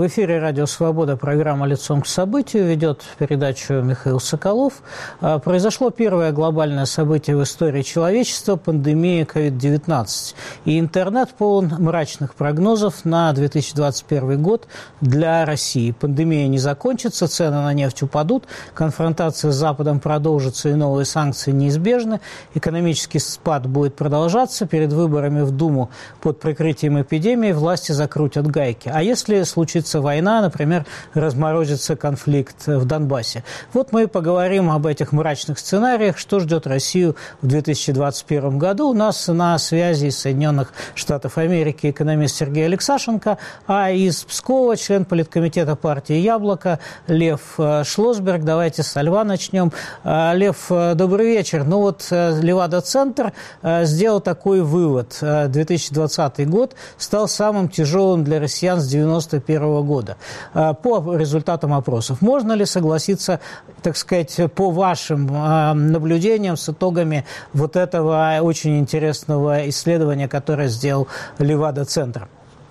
В эфире «Радио Свобода», программа «Лицом к событию», ведет передачу Михаил Соколов. Произошло первое глобальное событие в истории человечества – пандемия COVID-19. И интернет полон мрачных прогнозов на 2021 год для России. Пандемия не закончится, цены на нефть упадут, конфронтация с Западом продолжится и новые санкции неизбежны, экономический спад будет продолжаться, перед выборами в Думу под прикрытием эпидемии власти закрутят гайки. А если случится война, например, разморозится конфликт в Донбассе? Вот мы и поговорим об этих мрачных сценариях, что ждет Россию в 2021 году. У нас на связи из Соединенных Штатов Америки экономист Сергей Алексашенко, а из Пскова член политкомитета партии «Яблоко» Лев Шлосберг. Давайте с Льва начнем. Лев, добрый вечер. Ну вот Левада-центр сделал такой вывод. 2020 год стал самым тяжелым для россиян с 1991 года. По результатам опросов, можно ли согласиться, так сказать, по вашим наблюдениям с итогами вот этого очень интересного исследования, которое сделал Левада-центр?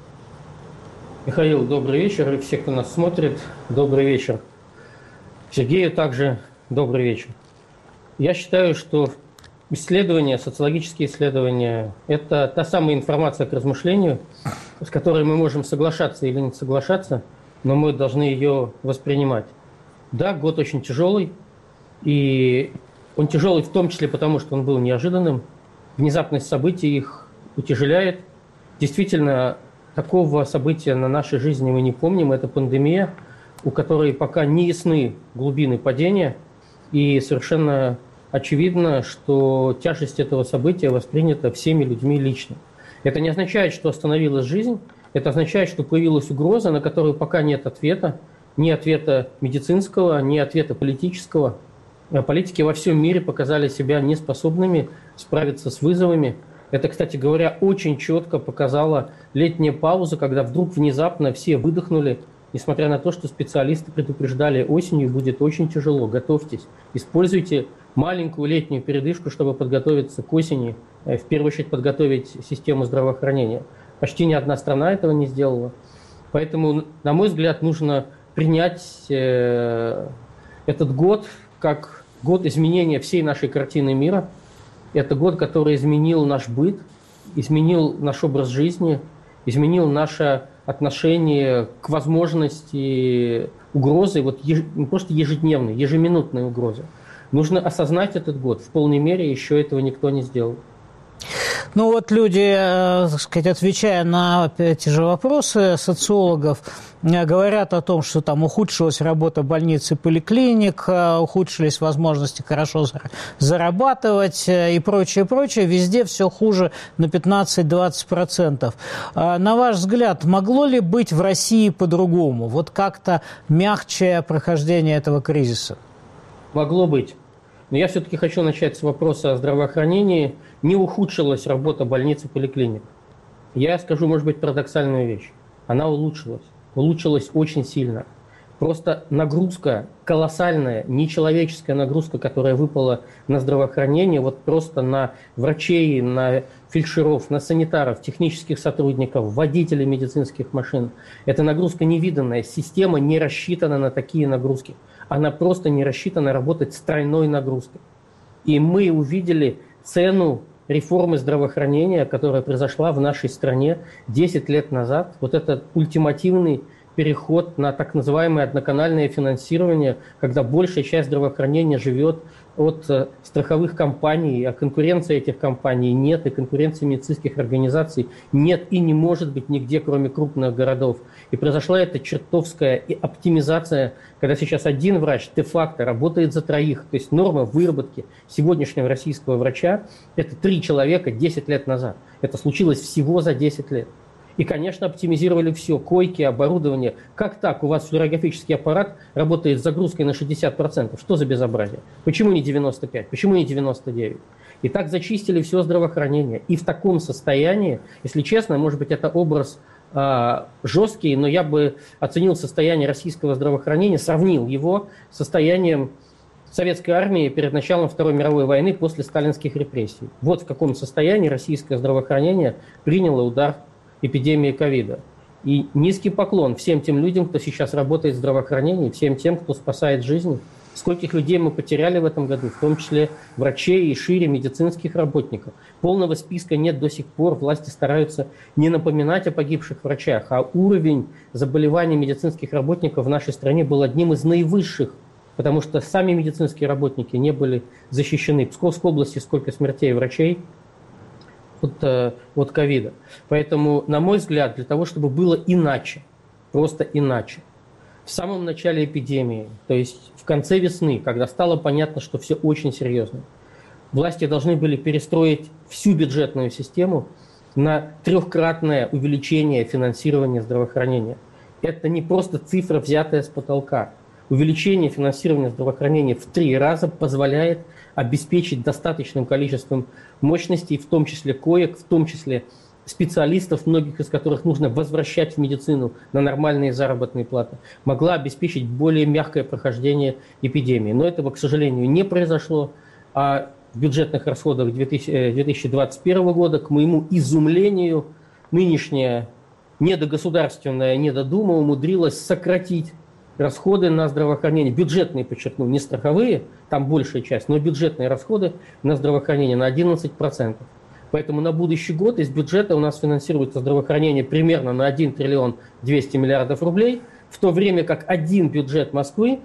Михаил, добрый вечер. И все, кто нас смотрит, добрый вечер. Сергею также добрый вечер. Я считаю, что исследования, социологические исследования – это та самая информация к размышлению, с которой мы можем соглашаться или не соглашаться, но мы должны ее воспринимать. Да, год очень тяжелый, и он тяжелый в том числе потому, что он был неожиданным. Внезапность событий их утяжеляет. Действительно, такого события на нашей жизни мы не помним. Это пандемия, у которой пока не ясны глубины падения, и совершенно очевидно, что тяжесть этого события воспринята всеми людьми лично. Это не означает, что остановилась жизнь, это означает, что появилась угроза, на которую пока нет ответа, ни ответа медицинского, ни ответа политического. Политики во всем мире показали себя неспособными справиться с вызовами. Это, кстати говоря, очень четко показала летняя пауза, когда вдруг внезапно все выдохнули, несмотря на то, что специалисты предупреждали, осенью будет очень тяжело, готовьтесь, используйте маленькую летнюю передышку, чтобы подготовиться к осени, в первую очередь подготовить систему здравоохранения. Почти ни одна страна этого не сделала. Поэтому, на мой взгляд, нужно принять этот год как год изменения всей нашей картины мира. Это год, который изменил наш быт, изменил наш образ жизни, изменил наше отношение к возможности угрозы, вот не просто ежедневной, ежеминутной угрозы. Нужно осознать этот год. В полной мере еще этого никто не сделал. Ну вот люди, так сказать, отвечая на эти же вопросы социологов, говорят о том, что там ухудшилась работа больниц и поликлиник, ухудшились возможности хорошо зарабатывать и прочее, прочее. Везде все хуже на 15-20%. На ваш взгляд, могло ли быть в России по-другому? Вот как-то мягче прохождение этого кризиса? Могло быть. Но я все-таки хочу начать с вопроса о здравоохранении. Не ухудшилась работа больниц и поликлиник. Я скажу, может быть, парадоксальную вещь. Она улучшилась. Улучшилась очень сильно. Просто нагрузка, колоссальная, нечеловеческая нагрузка, которая выпала на здравоохранение, вот просто на врачей, на фельдшеров, на санитаров, технических сотрудников, водителей медицинских машин. Эта нагрузка невиданная. Система не рассчитана на такие нагрузки. Она просто не рассчитана работать с тройной нагрузкой. И мы увидели цену реформы здравоохранения, которая произошла в нашей стране 10 лет назад. Вот этот ультимативный переход на так называемое одноканальное финансирование, когда большая часть здравоохранения живет от страховых компаний, а конкуренции этих компаний нет, и конкуренции медицинских организаций нет и не может быть нигде, кроме крупных городов. И произошла эта чертовская оптимизация, когда сейчас один врач де-факто работает за троих. То есть норма выработки сегодняшнего российского врача – это 3 человека 10 лет назад. Это случилось всего за 10 лет. И, конечно, оптимизировали все, койки, оборудование. Как так? У вас флюорографический аппарат работает с загрузкой на 60%. Что за безобразие? Почему не 95%? Почему не 99%? И так зачистили все здравоохранение. И в таком состоянии, если честно, может быть, это образ жесткий, но я бы оценил состояние российского здравоохранения, сравнил его с состоянием советской армии перед началом Второй мировой войны после сталинских репрессий. Вот в каком состоянии российское здравоохранение приняло удар эпидемии ковида. И низкий поклон всем тем людям, кто сейчас работает в здравоохранении, всем тем, кто спасает жизни. Скольких людей мы потеряли в этом году, в том числе врачей и шире медицинских работников. Полного списка нет до сих пор. Власти стараются не напоминать о погибших врачах, а уровень заболеваний медицинских работников в нашей стране был одним из наивысших, потому что сами медицинские работники не были защищены. В Псковской области сколько смертей врачей от ковида. Поэтому, на мой взгляд, для того, чтобы было иначе, просто иначе, в самом начале эпидемии, то есть в конце весны, когда стало понятно, что все очень серьезно, власти должны были перестроить всю бюджетную систему на 3-кратное увеличение финансирования здравоохранения. Это не просто цифра, взятая с потолка. Увеличение финансирования здравоохранения в 3 раза позволяет обеспечить достаточным количеством мощностей, в том числе коек, в том числе специалистов, многих из которых нужно возвращать в медицину на нормальные заработные платы, могла обеспечить более мягкое прохождение эпидемии. Но этого, к сожалению, не произошло. А в бюджетных расходах 2021 года, к моему изумлению, нынешняя недогосударственная недодума умудрилась сократить расходы на здравоохранение, бюджетные, подчеркну, не страховые, там большая часть, но бюджетные расходы на здравоохранение на 11%. Поэтому на будущий год из бюджета у нас финансируется здравоохранение примерно на 1 триллион 200 миллиардов рублей, в то время как один бюджет Москвы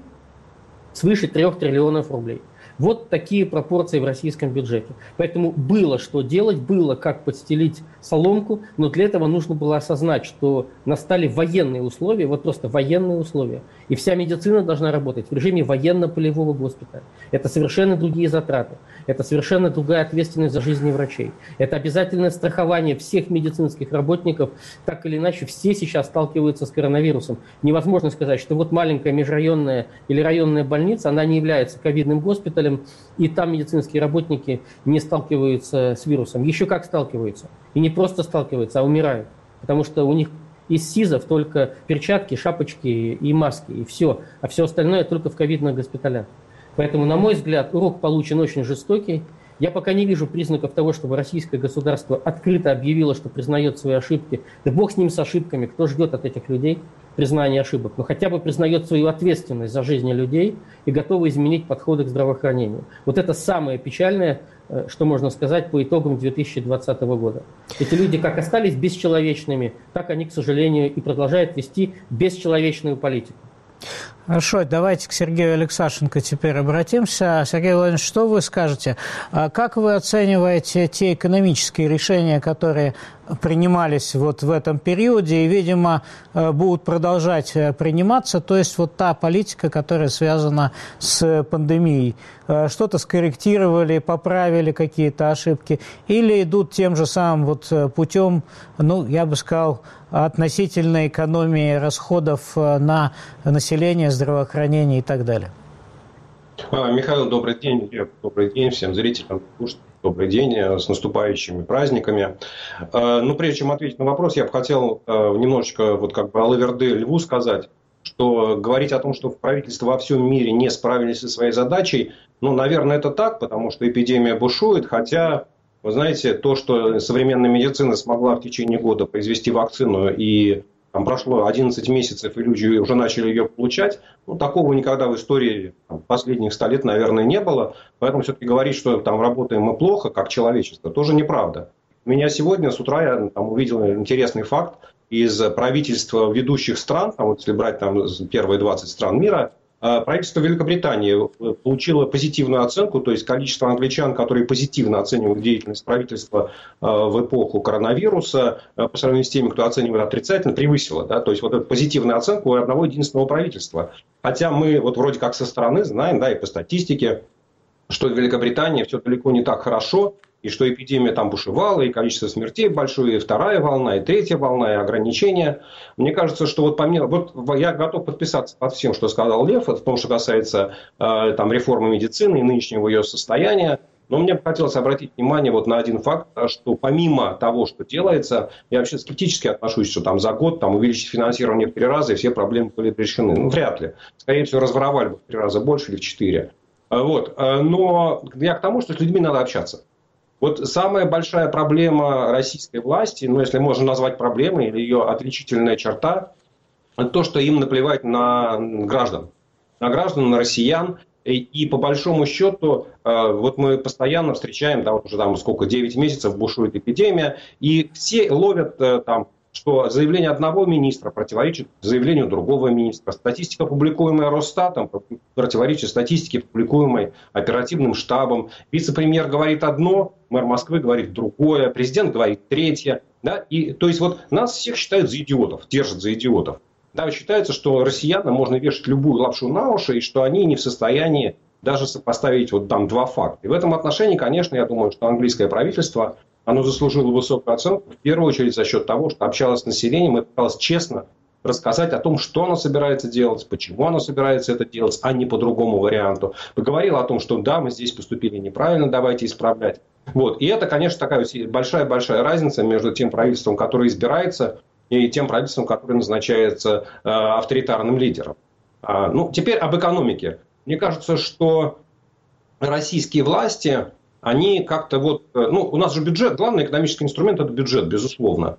свыше 3 триллионов рублей. Вот такие пропорции в российском бюджете. Поэтому было что делать, было как подстелить соломку, но для этого нужно было осознать, что настали военные условия, вот просто военные условия. И вся медицина должна работать в режиме военно-полевого госпиталя. Это совершенно другие затраты, это совершенно другая ответственность за жизни врачей. Это обязательное страхование всех медицинских работников. Так или иначе, все сейчас сталкиваются с коронавирусом. Невозможно сказать, что вот маленькая межрайонная или районная больница, она не является ковидным госпиталем, и там медицинские работники не сталкиваются с вирусом. Еще как сталкиваются. И не просто сталкиваются, а умирают. Потому что у них из СИЗов только перчатки, шапочки и маски, и все. А все остальное только в ковидных госпиталях. Поэтому, на мой взгляд, урок получен очень жестокий. Я пока не вижу признаков того, чтобы российское государство открыто объявило, что признает свои ошибки. Да бог с ним, с ошибками. Кто ждет от этих людей признания ошибок? Но хотя бы признает свою ответственность за жизни людей и готово изменить подходы к здравоохранению. Вот это самое печальное, что можно сказать по итогам 2020 года. Эти люди как остались бесчеловечными, так они, к сожалению, и продолжают вести бесчеловечную политику. Хорошо, давайте к Сергею Алексашенко теперь обратимся. Сергей Владимирович, что вы скажете? Как вы оцениваете те экономические решения, которые принимались вот в этом периоде и, видимо, будут продолжать приниматься, то есть вот та политика, которая связана с пандемией? Что-то скорректировали, поправили какие-то ошибки или идут тем же самым вот путем, ну, я бы сказал, относительной экономии расходов на население, здравоохранение и так далее? Михаил, добрый день. Добрый день всем зрителям. Добрый день, с наступающими праздниками. Ну, прежде чем ответить на вопрос, я бы хотел немножечко вот как бы алаверды льву сказать, что говорить о том, что правительство во всем мире не справились со своей задачей, ну, наверное, это так, потому что эпидемия бушует, хотя, вы знаете, то, что современная медицина смогла в течение года произвести вакцину и там прошло 11 месяцев, и люди уже начали ее получать. Ну, такого никогда в истории последних 100 лет, наверное, не было. Поэтому все-таки говорить, что там работаем мы плохо, как человечество, тоже неправда. Меня сегодня с утра я там увидел интересный факт из правительства ведущих стран, там, вот, если брать там, первые 20 стран мира, правительство Великобритании получило позитивную оценку, то есть количество англичан, которые позитивно оценивают деятельность правительства в эпоху коронавируса, по сравнению с теми, кто оценивает отрицательно, превысило. Да? То есть вот эту позитивную оценку у одного единственного правительства. Хотя мы вот вроде как со стороны знаем, да, и по статистике, что в Великобритании все далеко не так хорошо, и что эпидемия там бушевала, и количество смертей большое, и вторая волна, и третья волна, и ограничения. Мне кажется, что вот помимо... Вот я готов подписаться под всем, что сказал Лев, в том, что касается там, реформы медицины и нынешнего ее состояния. Но мне бы хотелось обратить внимание вот на один факт, что помимо того, что делается, я вообще скептически отношусь, что там за год там, увеличить финансирование в 3 раза, и все проблемы были решены. Ну, вряд ли. Скорее всего, разворовали бы в 3 раза больше или в 4. Вот. Но я к тому, что с людьми надо общаться. Вот самая большая проблема российской власти, ну, если можно назвать проблемой, или ее отличительная черта, это то, что им наплевать на граждан, на россиян. И по большому счету, вот мы постоянно встречаем, да, вот уже там сколько, 9 месяцев бушует эпидемия, и все ловят там, что заявление одного министра противоречит заявлению другого министра. Статистика, публикуемая Росстатом, противоречит статистике, публикуемой оперативным штабом. Вице-премьер говорит одно, мэр Москвы говорит другое, президент говорит третье. Да? И, то есть вот нас всех считают за идиотов, держат за идиотов. Да, считается, что россиянам можно вешать любую лапшу на уши, и что они не в состоянии даже сопоставить вот там два факта. И в этом отношении, конечно, я думаю, что английское правительство, оно заслужило высокую оценку, в первую очередь за счет того, что общалось с населением и пыталось честно рассказать о том, что оно собирается делать, почему оно собирается это делать, а не по другому варианту. Поговорило о том, что да, мы здесь поступили неправильно, давайте исправлять. Вот. И это, конечно, такая большая-большая разница между тем правительством, которое избирается, и тем правительством, которое назначается авторитарным лидером. Ну, теперь об экономике. Мне кажется, что российские власти, они как-то вот... Ну, у нас же бюджет, главный экономический инструмент – это бюджет, безусловно.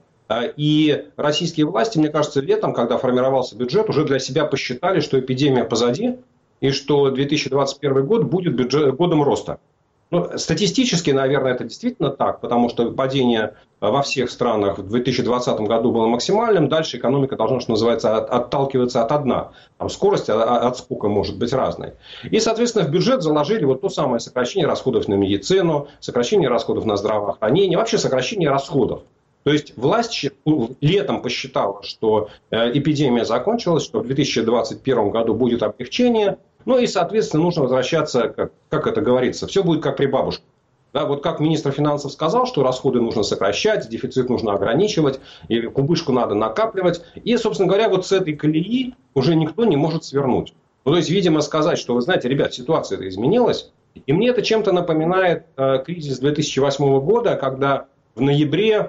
И российские власти, мне кажется, летом, когда формировался бюджет, уже для себя посчитали, что эпидемия позади, и что 2021 год будет годом роста. Ну, статистически, наверное, это действительно так, потому что падение во всех странах в 2020 году было максимальным. Дальше экономика должна, что называется, отталкиваться от дна. Там скорость от скука может быть разной. И, соответственно, в бюджет заложили вот то самое сокращение расходов на медицину, сокращение расходов на здравоохранение, вообще сокращение расходов. То есть власть летом посчитала, что эпидемия закончилась, что в 2021 году будет облегчение. Ну и, соответственно, нужно возвращаться, как это говорится, все будет как при бабушке. Да, вот как министр финансов сказал, что расходы нужно сокращать, дефицит нужно ограничивать, или кубышку надо накапливать. И, собственно говоря, вот с этой колеи уже никто не может свернуть. Ну, то есть, видимо, сказать, что, вы знаете, ребят, ситуация изменилась. И мне это чем-то напоминает кризис 2008 года, когда в ноябре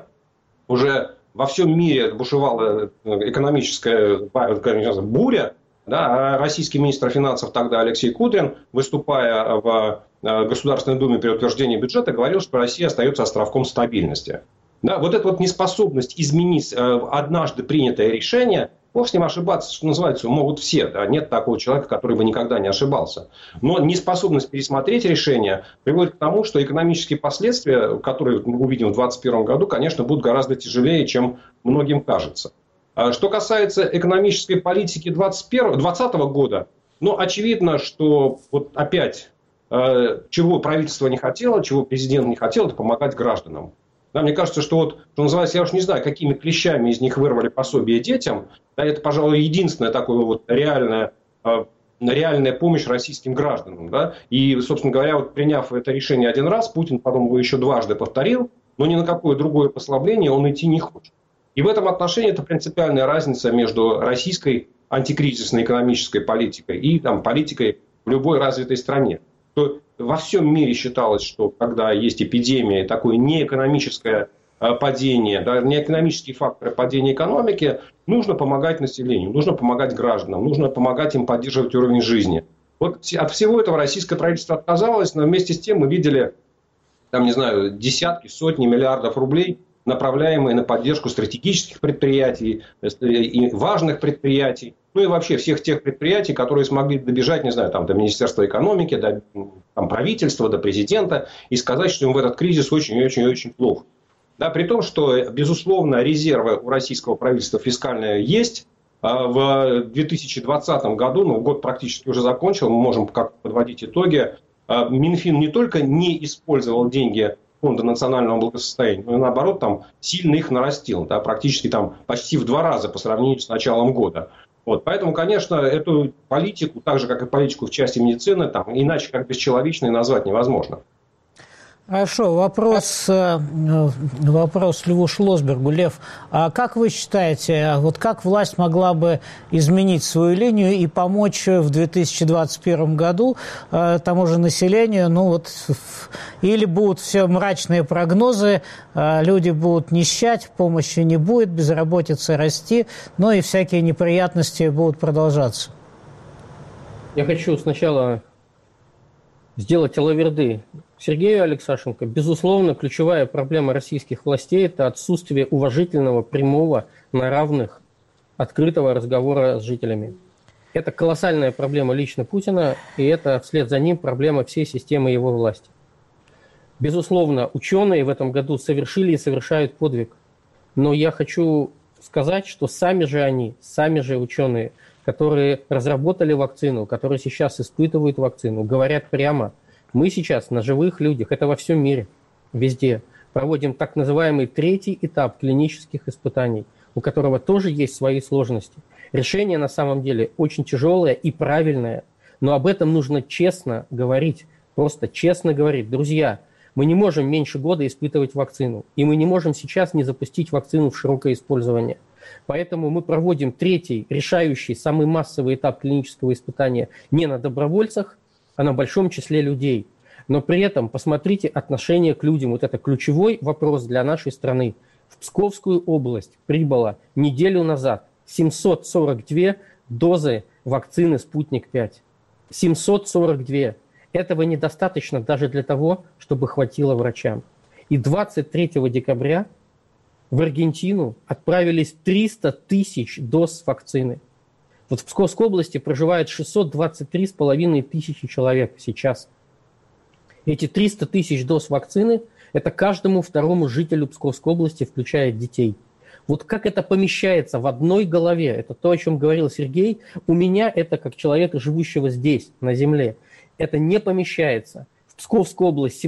уже во всем мире бушевала экономическая буря. Да, а российский министр финансов тогда Алексей Кудрин, выступая в Государственной Думе при утверждении бюджета, говорил, что Россия остается островком стабильности. Да, вот эта вот неспособность изменить однажды принятое решение, бог с ним ошибаться, что называется, могут все. Да, нет такого человека, который бы никогда не ошибался. Но неспособность пересмотреть решение приводит к тому, что экономические последствия, которые мы увидим в 2021 году, конечно, будут гораздо тяжелее, чем многим кажется. Что касается экономической политики 2020 года, ну, очевидно, что вот опять, чего правительство не хотело, чего президент не хотел, это помогать гражданам. Да, мне кажется, что вот, что называется, я уж не знаю, какими клещами из них вырвали пособие детям, да, это, пожалуй, единственная такая вот реальная помощь российским гражданам. Да? И, собственно говоря, вот приняв это решение один раз, Путин потом его еще дважды повторил, но ни на какое другое послабление он идти не хочет. И в этом отношении это принципиальная разница между российской антикризисной экономической политикой и там, политикой в любой развитой стране. То во всем мире считалось, что когда есть эпидемия, такое неэкономическое падение, да, неэкономические факторы падения экономики, нужно помогать населению, нужно помогать гражданам, нужно помогать им поддерживать уровень жизни. Вот от всего этого российское правительство отказалось, но вместе с тем мы видели, там, не знаю, десятки, сотни миллиардов рублей, направляемые на поддержку стратегических предприятий, и важных предприятий, ну и вообще всех тех предприятий, которые смогли добежать, не знаю, там, до Министерства экономики, до там, правительства, до президента и сказать, что им в этот кризис очень-очень-очень плохо. Да, при том, что, безусловно, резервы у российского правительства фискальные есть. В 2020 году, ну, год практически уже закончил, мы можем как подводить итоги, Минфин не только не использовал деньги Фонда национального благосостояния, но и наоборот там сильно их нарастил, да, практически там почти в 2 раза по сравнению с началом года. Вот, поэтому, конечно, эту политику, так же как и политику в части медицины, там, иначе как бесчеловечной назвать невозможно. Хорошо, вопрос Льву Шлосбергу. Лев, а как вы считаете, вот как власть могла бы изменить свою линию и помочь в 2021 году тому же населению? Ну вот, или будут все мрачные прогнозы, люди будут нищать, помощи не будет, безработица расти, но и всякие неприятности будут продолжаться. Я хочу сначала сделать алаверды Сергею Алексашенко, безусловно, ключевая проблема российских властей – это отсутствие уважительного, прямого, на равных, открытого разговора с жителями. Это колоссальная проблема лично Путина, и это вслед за ним проблема всей системы его власти. Безусловно, ученые в этом году совершили и совершают подвиг. Но я хочу сказать, что сами же ученые, которые разработали вакцину, которые сейчас испытывают вакцину, говорят прямо, мы сейчас на живых людях, это во всем мире, везде, проводим так называемый третий этап клинических испытаний, у которого тоже есть свои сложности. Решение на самом деле очень тяжелое и правильное, но об этом нужно честно говорить, просто честно говорить. Друзья, мы не можем меньше года испытывать вакцину, и мы не можем сейчас не запустить вакцину в широкое использование. Поэтому мы проводим третий, решающий, самый массовый этап клинического испытания не на добровольцах, а на большом числе людей. Но при этом посмотрите отношение к людям. Вот это ключевой вопрос для нашей страны. В Псковскую область прибыло неделю назад 742 дозы вакцины «Спутник-5». 742. Этого недостаточно даже для того, чтобы хватило врачам. И 23 декабря в Аргентину отправились 300 тысяч доз вакцины. Вот в Псковской области проживает 623,5 тысячи человек сейчас. Эти 300 тысяч доз вакцины – это каждому второму жителю Псковской области, включая детей. Вот как это помещается в одной голове, это то, о чем говорил Сергей, у меня это как человека, живущего здесь, на земле. Это не помещается. В Псковской области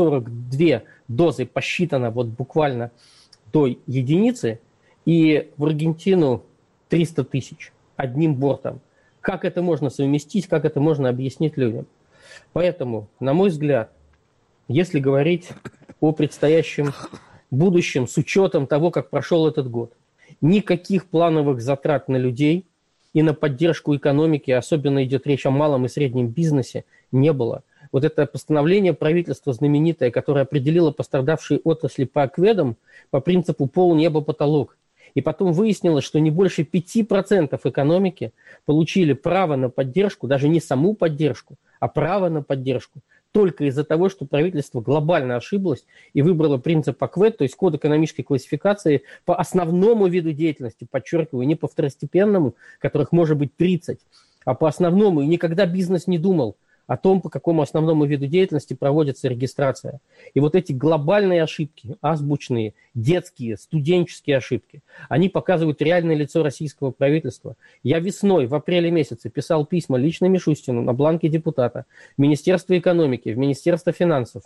742 дозы посчитано вот буквально до единицы, и в Аргентину 300 тысяч одним бортом. Как это можно совместить, как это можно объяснить людям? Поэтому, на мой взгляд, если говорить о предстоящем будущем с учетом того, как прошел этот год, никаких плановых затрат на людей и на поддержку экономики, особенно идет речь о малом и среднем бизнесе, не было. Вот это постановление правительства знаменитое, которое определило пострадавшие отрасли по АКВЭДам по принципу пол-небо-потолок. И потом выяснилось, что не больше 5% экономики получили право на поддержку, даже не саму поддержку, а право на поддержку, только из-за того, что правительство глобально ошиблось и выбрало принцип АКВЭД, то есть код экономической классификации по основному виду деятельности, подчеркиваю, не по второстепенному, которых может быть 30, а по основному. И никогда бизнес не думал о том, по какому основному виду деятельности проводится регистрация. И вот эти глобальные ошибки, азбучные, детские, студенческие ошибки, они показывают реальное лицо российского правительства. Я весной, в апреле месяце, писал письма лично Мишустину на бланке депутата в Министерство экономики, в Министерство финансов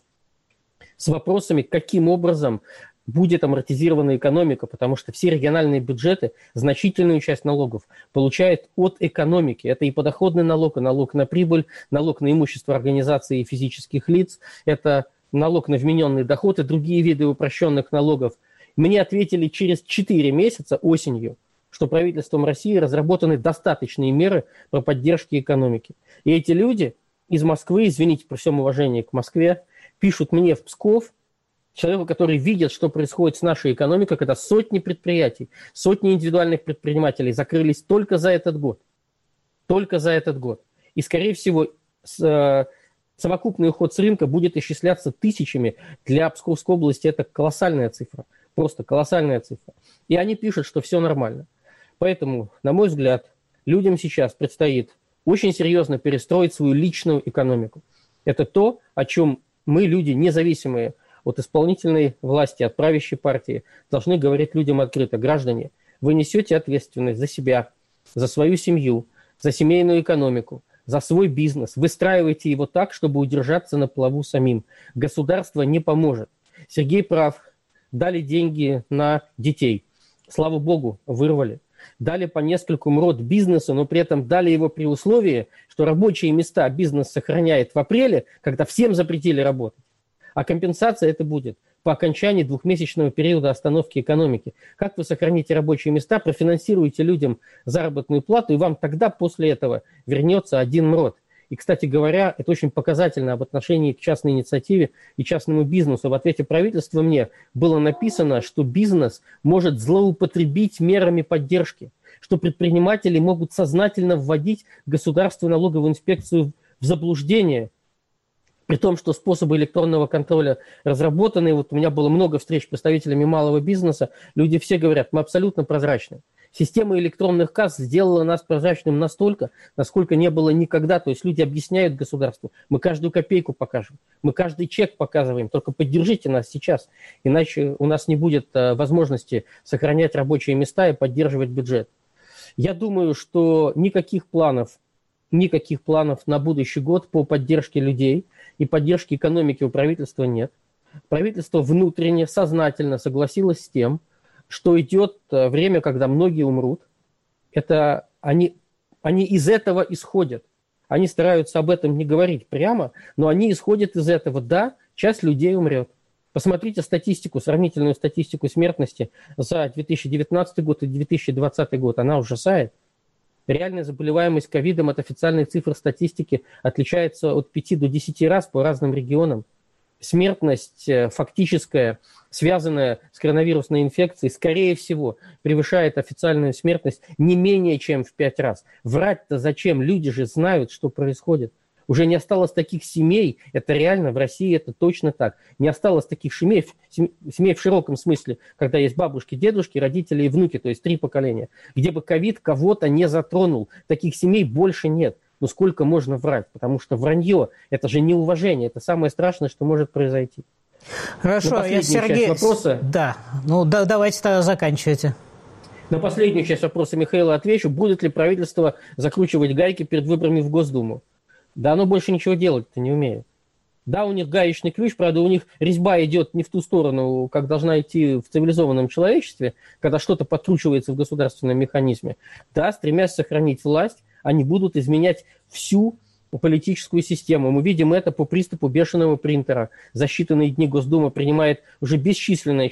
с вопросами, каким образом будет амортизирована экономика, потому что все региональные бюджеты значительную часть налогов получают от экономики. Это и подоходный налог, и налог на прибыль, налог на имущество организаций и физических лиц, это налог на вмененный доход и другие виды упрощенных налогов. Мне ответили через 4 месяца осенью, что правительством России разработаны достаточные меры по поддержке экономики. И эти люди из Москвы, извините, при всем уважении к Москве, пишут мне в Псков, человеку, который видит, что происходит с нашей экономикой, когда сотни предприятий, сотни индивидуальных предпринимателей закрылись только за этот год. Только за этот год. И, скорее всего, совокупный уход с рынка будет исчисляться тысячами. Для Псковской области это колоссальная цифра. Просто колоссальная цифра. И они пишут, что все нормально. Поэтому, на мой взгляд, людям сейчас предстоит очень серьезно перестроить свою личную экономику. Это то, о чем мы, люди независимые от исполнительной власти, от правящей партии, должны говорить людям открыто. Граждане, вы несете ответственность за себя, за свою семью, за семейную экономику, за свой бизнес. Выстраивайте его так, чтобы удержаться на плаву самим. Государство не поможет. Сергей прав. Дали деньги на детей. Слава богу, вырвали. Дали по нескольким род бизнеса, но при этом дали его при условии, что рабочие места бизнес сохраняет в апреле, когда всем запретили работать. А компенсация это будет по окончании 2-месячного периода остановки экономики. Как вы сохраните рабочие места, профинансируете людям заработную плату, и вам тогда после этого вернется один МРОТ. И, кстати говоря, это очень показательно об отношении к частной инициативе и частному бизнесу. В ответе правительства мне было написано, что бизнес может злоупотребить мерами поддержки, что предприниматели могут сознательно вводить государственную налоговую инспекцию в заблуждение. При том, что способы электронного контроля разработаны. Вот у меня было много встреч с представителями малого бизнеса. Люди все говорят, мы абсолютно прозрачны. Система электронных касс сделала нас прозрачным настолько, насколько не было никогда. То есть люди объясняют государству, мы каждую копейку покажем, мы каждый чек показываем, только поддержите нас сейчас, иначе у нас не будет возможности сохранять рабочие места и поддерживать бюджет. Я думаю, что никаких планов на будущий год по поддержке людей и поддержке экономики у правительства нет. Правительство внутренне, сознательно согласилось с тем, что идет время, когда многие умрут. Это они из этого исходят. Они стараются об этом не говорить прямо, но они исходят из этого. Да, часть людей умрет. Посмотрите статистику, сравнительную статистику смертности за 2019 год и 2020 год. Она ужасает. Реальная заболеваемость ковидом от официальных цифр статистики отличается от 5 до 10 раз по разным регионам. Смертность фактическая, связанная с коронавирусной инфекцией, скорее всего, превышает официальную смертность не менее чем в 5 раз. Врать-то зачем? Люди же знают, что происходит. Уже не осталось таких семей, это реально, в России это точно так. Не осталось таких семей в широком смысле, когда есть бабушки, дедушки, родители и внуки, то есть 3 поколения, где бы ковид кого-то не затронул. Таких семей больше нет. Ну сколько можно врать? Потому что вранье – это же неуважение, это самое страшное, что может произойти. Хорошо, я Сергей… Вопроса... Да, давайте тогда заканчивайте. На последнюю часть вопроса Михаила отвечу. Будет ли правительство закручивать гайки перед выборами в Госдуму? Да оно больше ничего делать-то не умеет. Да, у них гаечный ключ, правда, у них резьба идет не в ту сторону, как должна идти в цивилизованном человечестве, когда что-то подкручивается в государственном механизме. Да, стремясь сохранить власть, они будут изменять всю политическую систему. Мы видим это по приступу бешеного принтера. За считанные дни Госдума принимает уже бесчисленное,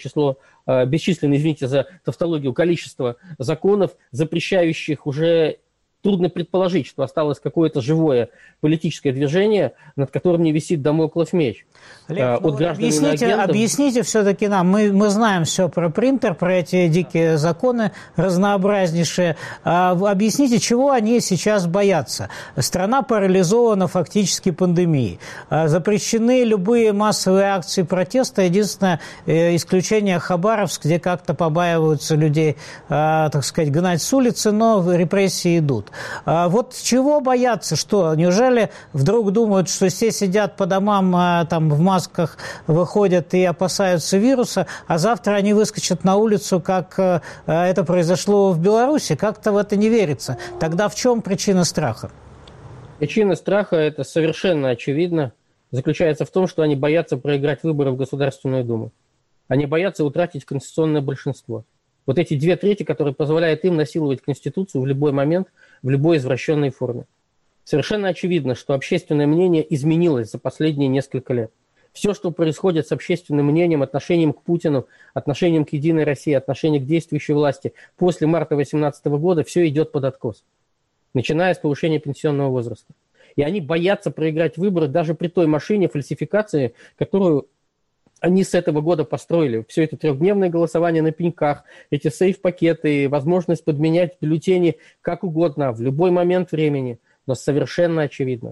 извините за тавтологию, количество законов, запрещающих уже... Трудно предположить, что осталось какое-то живое политическое движение, над которым не висит дамоклов меч. Олег, объясните все-таки нам, мы знаем все про принтер, про эти дикие законы разнообразнейшие. Объясните, чего они сейчас боятся? Страна парализована фактически пандемией. Запрещены любые массовые акции протеста. Единственное исключение Хабаровск, где как-то побаиваются людей, так сказать, гнать с улицы, но репрессии идут. Вот чего боятся? Что, неужели вдруг думают, что все сидят по домам, там в масках выходят и опасаются вируса, а завтра они выскочат на улицу, как это произошло в Беларуси? Как-то в это не верится. Тогда в чем причина страха? Причина страха, это совершенно очевидно, заключается в том, что они боятся проиграть выборы в Государственную Думу. Они боятся утратить конституционное большинство. Вот эти 2/3, которые позволяют им насиловать Конституцию в любой момент, в любой извращенной форме. Совершенно очевидно, что общественное мнение изменилось за последние несколько лет. Все, что происходит с общественным мнением, отношением к Путину, отношением к Единой России, отношением к действующей власти после марта 2018 года, все идет под откос. Начиная с повышения пенсионного возраста. И они боятся проиграть выборы даже при той машине фальсификации, которую они с этого года построили. Все это 3-дневное голосование на пеньках, эти сейф-пакеты, возможность подменять бюллетени как угодно, в любой момент времени. Но совершенно очевидно,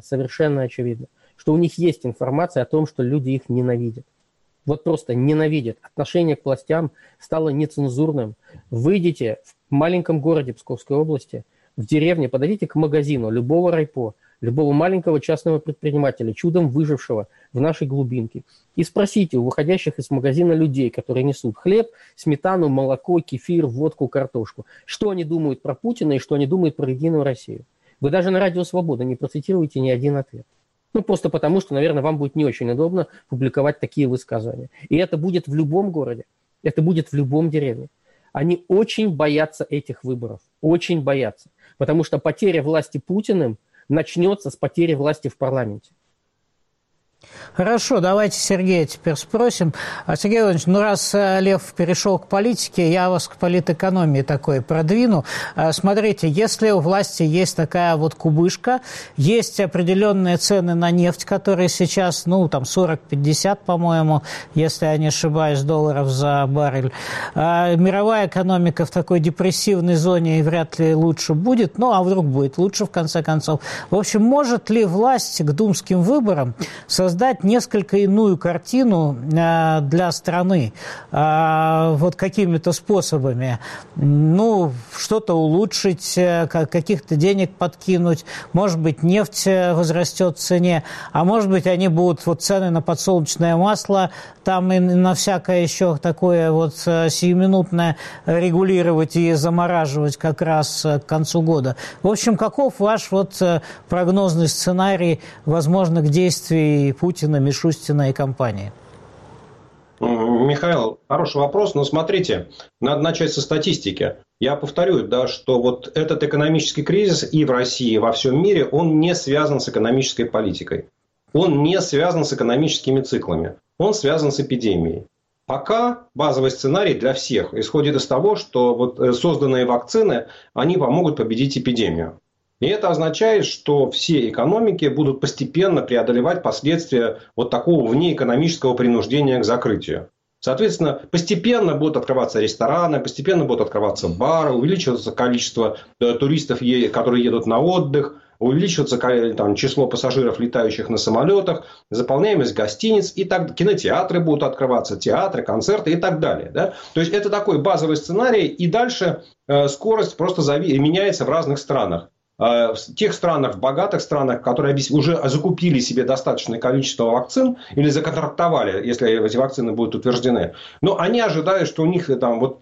что у них есть информация о том, что люди их ненавидят. Вот просто ненавидят. Отношение к властям стало нецензурным. Выйдите в маленьком городе Псковской области, в деревне, подойдите к магазину любого райпо, любого маленького частного предпринимателя, чудом выжившего в нашей глубинке, и спросите у выходящих из магазина людей, которые несут хлеб, сметану, молоко, кефир, водку, картошку, что они думают про Путина и что они думают про Единую Россию. Вы даже на Радио Свобода не процитируете ни один ответ. Ну, просто потому, что, наверное, вам будет не очень удобно публиковать такие высказывания. И это будет в любом городе, это будет в любом деревне. Они очень боятся этих выборов, очень боятся. Потому что потеря власти Путиным начнется с потери власти в парламенте. Хорошо, давайте Сергея теперь спросим. Сергей Владимирович, раз Лев перешел к политике, я вас к политэкономии такой продвину. Смотрите, если у власти есть такая вот кубышка, есть определенные цены на нефть, которые сейчас, там 40-50, по-моему, если я не ошибаюсь, долларов за баррель. Мировая экономика в такой депрессивной зоне и вряд ли лучше будет, а вдруг будет лучше в конце концов. В общем, может ли власть к думским выборам создать несколько иную картину для страны вот какими-то способами. Ну, что-то улучшить, каких-то денег подкинуть, может быть, нефть возрастет в цене, а может быть, они будут вот цены на подсолнечное масло там и на всякое еще такое вот сиюминутное регулировать и замораживать как раз к концу года. В общем, каков ваш вот прогнозный сценарий возможных действий Путина, Мишустина и компании? Михаил, хороший вопрос, но смотрите, надо начать со статистики. Я повторю, да, что вот этот экономический кризис и в России, и во всем мире, он не связан с экономической политикой. Он не связан с экономическими циклами. Он связан с эпидемией. Пока базовый сценарий для всех исходит из того, что вот созданные вакцины, они помогут победить эпидемию. И это означает, что все экономики будут постепенно преодолевать последствия вот такого внеэкономического принуждения к закрытию. Соответственно, постепенно будут открываться рестораны, постепенно будут открываться бары, увеличиваться количество туристов, которые едут на отдых, увеличиваться там, число пассажиров, летающих на самолетах, заполняемость гостиниц, и так, кинотеатры будут открываться, театры, концерты и так далее. Да? То есть, это такой базовый сценарий, и дальше скорость просто меняется в разных странах. В тех странах, в богатых странах, которые уже закупили себе достаточное количество вакцин или законтрактовали, если эти вакцины будут утверждены, но они ожидают, что у них там вот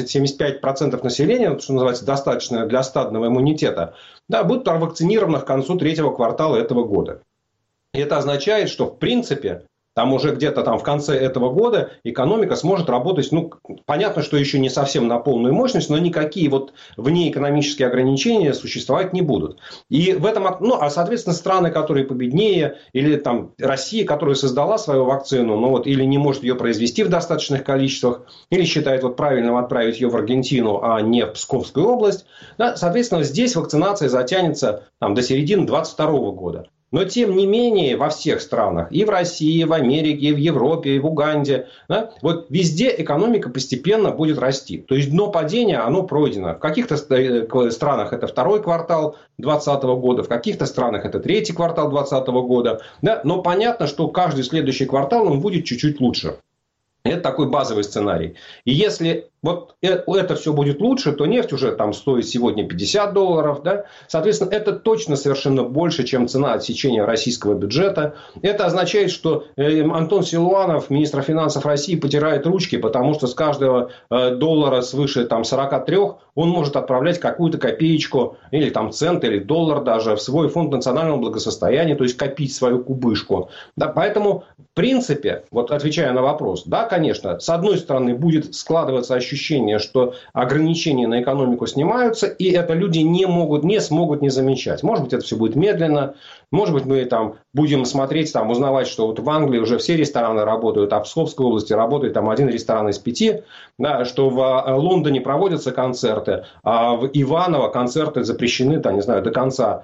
70-75% населения, что называется, достаточно для стадного иммунитета, да, будут вакцинированы к концу третьего квартала этого года. И это означает, что в принципе там уже где-то там в конце этого года экономика сможет работать, ну, понятно, что еще не совсем на полную мощность, но никакие вот внеэкономические ограничения существовать не будут. И в этом, ну, а соответственно, страны, которые победнее, или там Россия, которая создала свою вакцину, но вот или не может ее произвести в достаточных количествах, или считает вот правильным отправить ее в Аргентину, а не в Псковскую область, да, соответственно, здесь вакцинация затянется там до середины 2022 года. Но, тем не менее, во всех странах, и в России, и в Америке, и в Европе, и в Уганде, да, вот везде экономика постепенно будет расти. То есть, дно падения, оно пройдено. В каких-то странах это второй квартал 2020 года, в каких-то странах это третий квартал 2020 года. Да, но понятно, что каждый следующий квартал он будет чуть-чуть лучше. Это такой базовый сценарий. И если вот это все будет лучше, то нефть уже там стоит сегодня $50. Да? Соответственно, это точно совершенно больше, чем цена отсечения российского бюджета. Это означает, что Антон Силуанов, министр финансов России, потирает ручки, потому что с каждого доллара свыше там, 43 он может отправлять какую-то копеечку, или там цент, или доллар даже в свой фонд национального благосостояния, то есть копить свою кубышку. Да? Поэтому, в принципе, вот отвечая на вопрос, да, конечно, с одной стороны будет складываться ощущение, что ограничения на экономику снимаются, и это люди не смогут не замечать. Может быть, это все будет медленно. Может быть, мы там будем смотреть, там, узнавать, что вот в Англии уже все рестораны работают, а в Псковской области работает там 1 ресторан из 5, да, что в Лондоне проводятся концерты, а в Иваново концерты запрещены, там, не знаю, до конца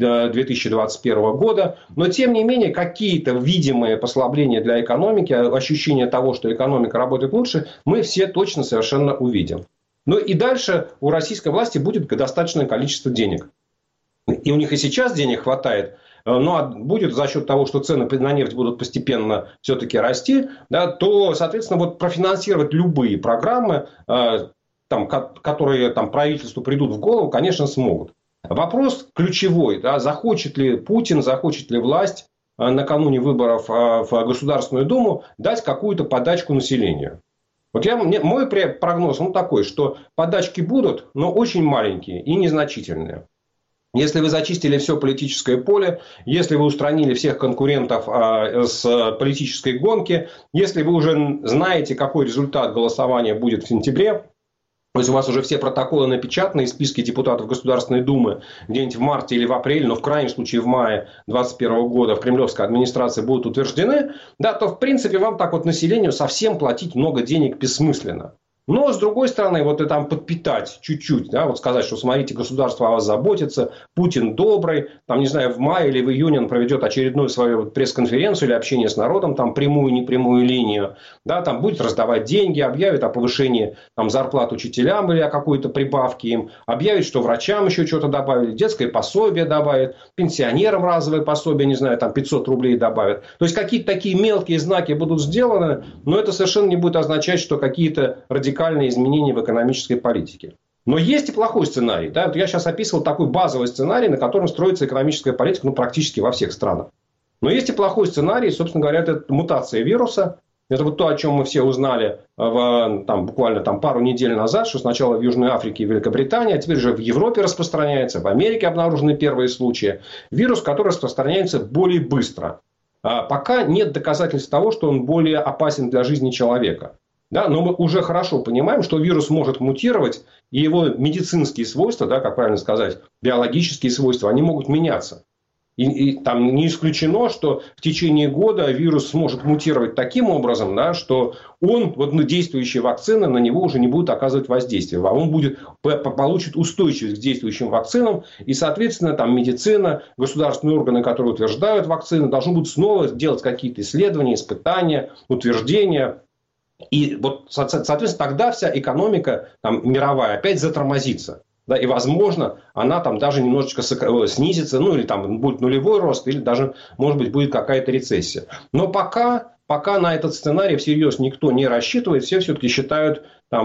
2021 года. Но, тем не менее, какие-то видимые послабления для экономики, ощущение того, что экономика работает лучше, мы все точно совершенно увидим. Ну и дальше у российской власти будет достаточное количество денег. И у них и сейчас денег хватает. Но будет за счет того, что цены на нефть будут постепенно все-таки расти, да, то, соответственно, вот профинансировать любые программы, там, которые там, правительству придут в голову, конечно, смогут. Вопрос ключевой, да, захочет ли Путин, захочет ли власть накануне выборов в Государственную Думу дать какую-то подачку населению. Вот мой прогноз такой, что подачки будут, но очень маленькие и незначительные. Если вы зачистили все политическое поле, если вы устранили всех конкурентов с политической гонки, если вы уже знаете, какой результат голосования будет в сентябре, то есть у вас уже все протоколы напечатаны и списки депутатов Государственной Думы где-нибудь в марте или в апреле, но в крайнем случае в мае 2021 года в кремлевской администрации будут утверждены, да, то в принципе вам так вот населению совсем платить много денег бессмысленно. Но, с другой стороны, вот и там подпитать чуть-чуть, да, вот сказать, что смотрите, государство о вас заботится, Путин добрый, там, не знаю, в мае или в июне он проведет очередную свою пресс-конференцию или общение с народом, там, прямую, непрямую линию, да, там будет раздавать деньги, объявит о повышении там, зарплат учителям или о какой-то прибавке им, объявит, что врачам еще что-то добавили, детское пособие добавит, пенсионерам разовое пособие, не знаю, там 500 рублей добавят. То есть, какие-то такие мелкие знаки будут сделаны, но это совершенно не будет означать, что какие-то радикальные изменения в экономической политике. Но есть и плохой сценарий. Да? Вот я сейчас описывал такой базовый сценарий, на котором строится экономическая политика практически во всех странах. Но есть и плохой сценарий, собственно говоря, это мутация вируса. Это вот то, о чем мы все узнали буквально пару недель назад, что сначала в Южной Африке и Великобритании, а теперь уже в Европе распространяется, в Америке обнаружены первые случаи. Вирус, который распространяется более быстро. Пока нет доказательств того, что он более опасен для жизни человека. Да, но мы уже хорошо понимаем, что вирус может мутировать, и его медицинские свойства, да, как правильно сказать, биологические свойства, они могут меняться. И там не исключено, что в течение года вирус сможет мутировать таким образом, да, что действующие вакцины на него уже не будут оказывать воздействие, а он получит устойчивость к действующим вакцинам, и, соответственно, там медицина, государственные органы, которые утверждают вакцины, должны будут снова делать какие-то исследования, испытания, утверждения. И вот, соответственно, тогда вся экономика мировая опять затормозится. Да, и, возможно, она там даже немножечко снизится, ну, или там будет нулевой рост, или даже, может быть, будет какая-то рецессия. Но пока на этот сценарий всерьез никто не рассчитывает, все все-таки считают,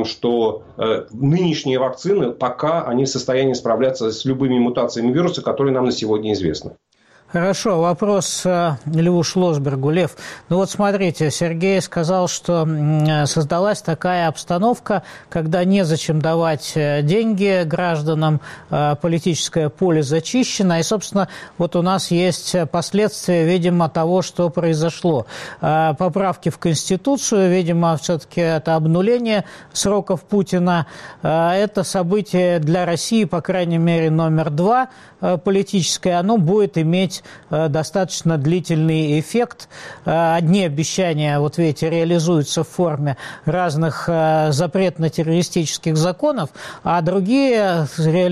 что нынешние вакцины, пока они в состоянии справляться с любыми мутациями вируса, которые нам на сегодня известны. Хорошо, вопрос Льву Шлосбергу. Лев, ну вот смотрите, Сергей сказал, что создалась такая обстановка, когда незачем давать деньги гражданам, политическое поле зачищено, и, собственно, вот у нас есть последствия, видимо, того, что произошло. Поправки в Конституцию, видимо, все-таки это обнуление сроков Путина, это событие для России, по крайней мере, номер 2 политическое, оно будет иметь достаточно длительный эффет. Одни обещания, вот видите, реализуются в форме разных запретно-террористических законов, а другие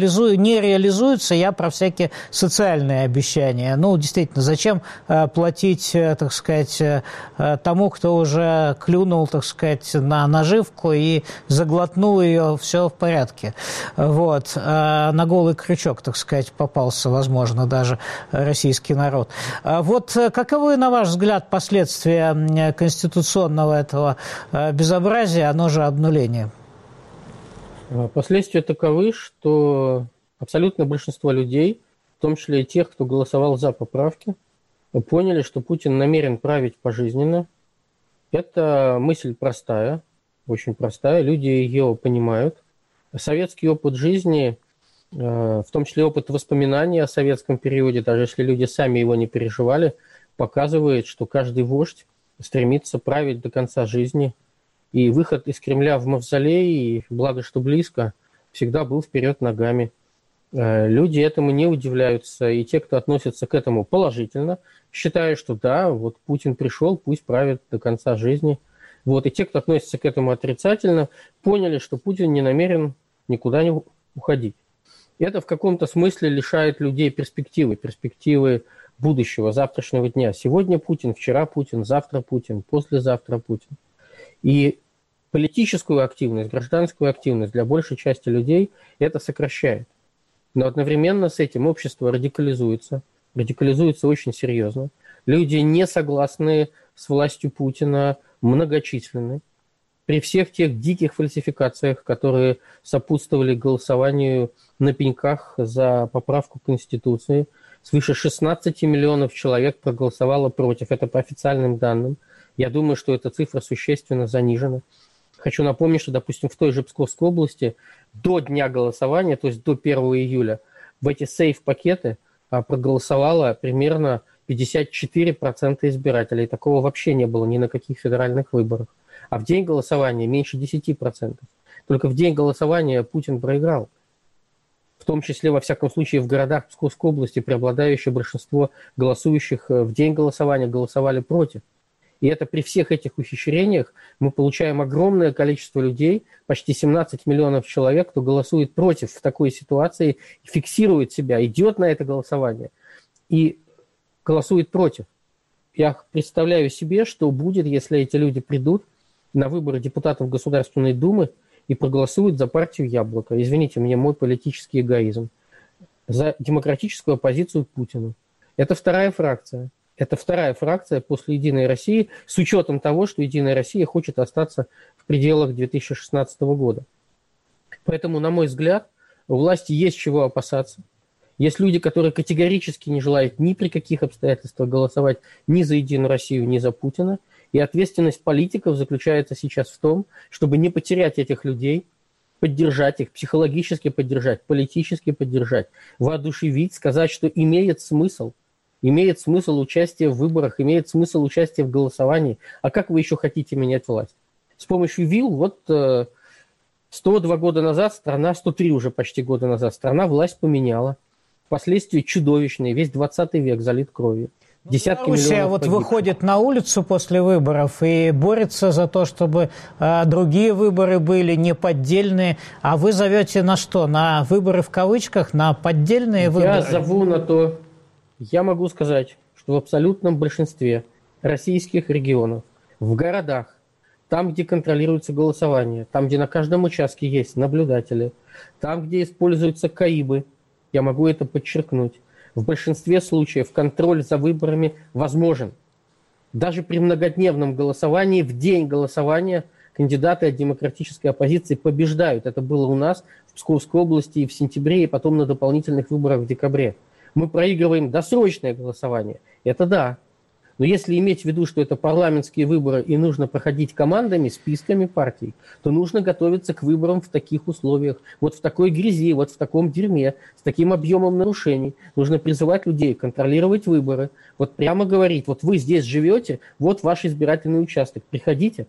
не реализуются. Я про всякие социальные обещания. Ну, действительно, зачем платить, так сказать, тому, кто уже клюнул, так сказать, на наживку и заглотнул ее, все в порядке. Вот. На голый крючок, так сказать, попался, возможно, даже российский народ. Вот каковы, на ваш взгляд, последствия конституционного этого безобразия, оно же обнуление? Последствия таковы, что абсолютное большинство людей, в том числе и тех, кто голосовал за поправки, поняли, что Путин намерен править пожизненно. Это мысль простая, очень простая, люди ее понимают. Советский опыт жизни, в том числе опыт воспоминаний о советском периоде, даже если люди сами его не переживали, показывает, что каждый вождь стремится править до конца жизни. И выход из Кремля в мавзолей, благо что близко, всегда был вперед ногами. Люди этому не удивляются, и те, кто относится к этому положительно, считают, что да, вот Путин пришел, пусть правит до конца жизни. Вот, и те, кто относится к этому отрицательно, поняли, что Путин не намерен никуда не уходить. Это в каком-то смысле лишает людей перспективы будущего, завтрашнего дня. Сегодня Путин, вчера Путин, завтра Путин, послезавтра Путин. И политическую активность, гражданскую активность для большей части людей это сокращает. Но одновременно с этим общество радикализуется очень серьезно. Люди, не согласные с властью Путина, многочисленны. При всех тех диких фальсификациях, которые сопутствовали голосованию на пеньках за поправку Конституции, свыше 16 миллионов человек проголосовало против. Это по официальным данным. Я думаю, что эта цифра существенно занижена. Хочу напомнить, что, допустим, в той же Псковской области до дня голосования, то есть до 1 июля, в эти сейф-пакеты проголосовало примерно 54% избирателей. Такого вообще не было ни на каких федеральных выборах. А в день голосования меньше 10%. Только в день голосования Путин проиграл. В том числе, во всяком случае, в городах Псковской области преобладающее большинство голосующих в день голосования голосовали против. И это при всех этих ухищрениях мы получаем огромное количество людей, почти 17 миллионов человек, кто голосует против в такой ситуации, фиксирует себя, идет на это голосование и голосует против. Я представляю себе, что будет, если эти люди придут на выборы депутатов Государственной Думы и проголосуют за партию «Яблоко». Извините мне мой политический эгоизм. За демократическую оппозицию Путину. Это вторая фракция. Это вторая фракция после «Единой России», с учетом того, что «Единая Россия» хочет остаться в пределах 2016 года. Поэтому, на мой взгляд, у власти есть чего опасаться. Есть люди, которые категорически не желают ни при каких обстоятельствах голосовать ни за «Единую Россию», ни за Путина. И ответственность политиков заключается сейчас в том, чтобы не потерять этих людей, поддержать их, психологически поддержать, политически поддержать, воодушевить, сказать, что имеет смысл участие в выборах, имеет смысл участие в голосовании. А как вы еще хотите менять власть? С помощью ВИЛ, 102 года назад страна, 103 уже почти года назад, страна власть поменяла. Последствия чудовищные, весь 20 век залит кровью. Десятки Белоруссия миллионов погибших. Выходит на улицу после выборов и борется за то, чтобы другие выборы были не поддельные. А вы зовете на что? На выборы в кавычках? На поддельные выборы? Я зову на то, я могу сказать, что в абсолютном большинстве российских регионов, в городах, там, где контролируется голосование, там, где на каждом участке есть наблюдатели, там, где используются КАИБы, я могу это подчеркнуть, в большинстве случаев контроль за выборами возможен. Даже при многодневном голосовании, в день голосования, кандидаты от демократической оппозиции побеждают. Это было у нас в Псковской области и в сентябре, и потом на дополнительных выборах в декабре. Мы проигрываем досрочное голосование. Это да. Но если иметь в виду, что это парламентские выборы и нужно проходить командами, списками партий, то нужно готовиться к выборам в таких условиях, вот в такой грязи, вот в таком дерьме, с таким объемом нарушений. Нужно призывать людей контролировать выборы, вот прямо говорить, вот вы здесь живете, вот ваш избирательный участок, приходите,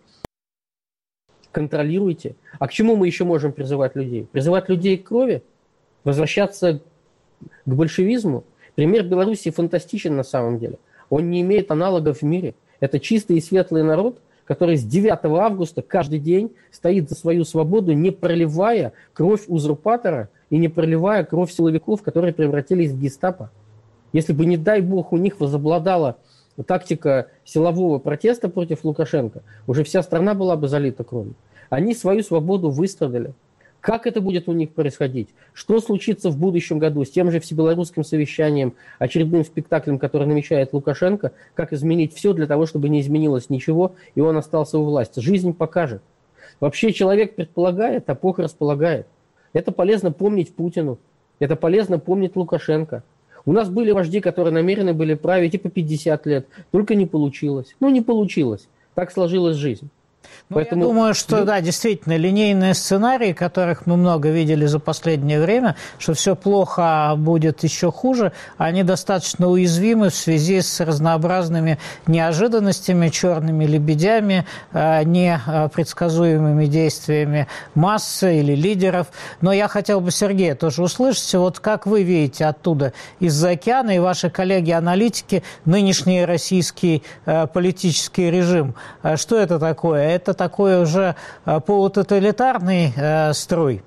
контролируйте. А к чему мы еще можем призывать людей? Призывать людей к крови? Возвращаться к большевизму? Пример Беларуси фантастичен на самом деле. Он не имеет аналогов в мире. Это чистый и светлый народ, который с 9 августа каждый день стоит за свою свободу, не проливая кровь узурпатора и не проливая кровь силовиков, которые превратились в гестапо. Если бы, не дай бог, у них возобладала тактика силового протеста против Лукашенко, уже вся страна была бы залита кровью. Они свою свободу выстрадали. Как это будет у них происходить? Что случится в будущем году с тем же всебелорусским совещанием, очередным спектаклем, который намечает Лукашенко? Как изменить все для того, чтобы не изменилось ничего, и он остался у власти? Жизнь покажет. Вообще человек предполагает, а Бог располагает. Это полезно помнить Путину, это полезно помнить Лукашенко. У нас были вожди, которые намерены были править и по 50 лет, только не получилось. Не получилось. Так сложилась жизнь. Поэтому... Я думаю, что да, действительно, линейные сценарии, которых мы много видели за последнее время, что все плохо, а будет еще хуже, они достаточно уязвимы в связи с разнообразными неожиданностями, черными лебедями, непредсказуемыми действиями массы или лидеров. Но я хотел бы Сергея тоже услышать, вот как вы видите оттуда, из-за океана, и ваши коллеги-аналитики, нынешний российский политический режим. Что это такое? Это такой уже полутоталитарный строй?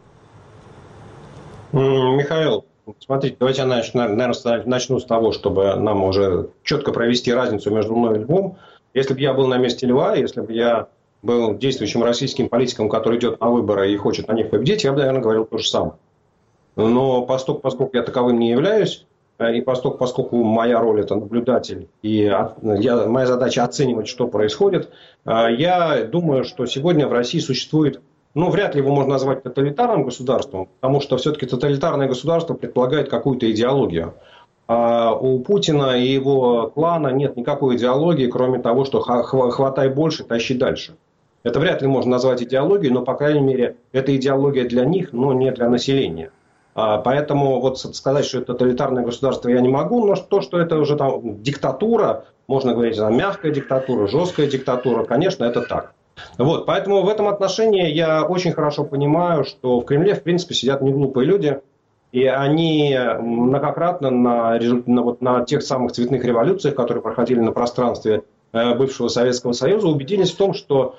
Михаил, смотрите, давайте я, наверное, начну с того, чтобы нам уже четко провести разницу между мной и Львом. Если бы я был на месте Льва, если бы я был действующим российским политиком, который идет на выборы и хочет на них победить, я бы, наверное, говорил то же самое. Но поскольку я таковым не являюсь, и поскольку моя роль – это наблюдатель, и моя задача оценивать, что происходит, я думаю, что сегодня в России существует, вряд ли его можно назвать тоталитарным государством, потому что все-таки тоталитарное государство предполагает какую-то идеологию. А у Путина и его клана нет никакой идеологии, кроме того, что хватай больше, тащи дальше. Это вряд ли можно назвать идеологией, но, по крайней мере, это идеология для них, но не для населения. Поэтому вот сказать, что это тоталитарное государство, я не могу, но то, что это уже там диктатура, можно говорить, мягкая диктатура, жесткая диктатура, конечно, это так. Вот, поэтому в этом отношении я очень хорошо понимаю, что в Кремле, в принципе, сидят неглупые люди, и они многократно на тех самых цветных революциях, которые проходили на пространстве бывшего Советского Союза, убедились в том, что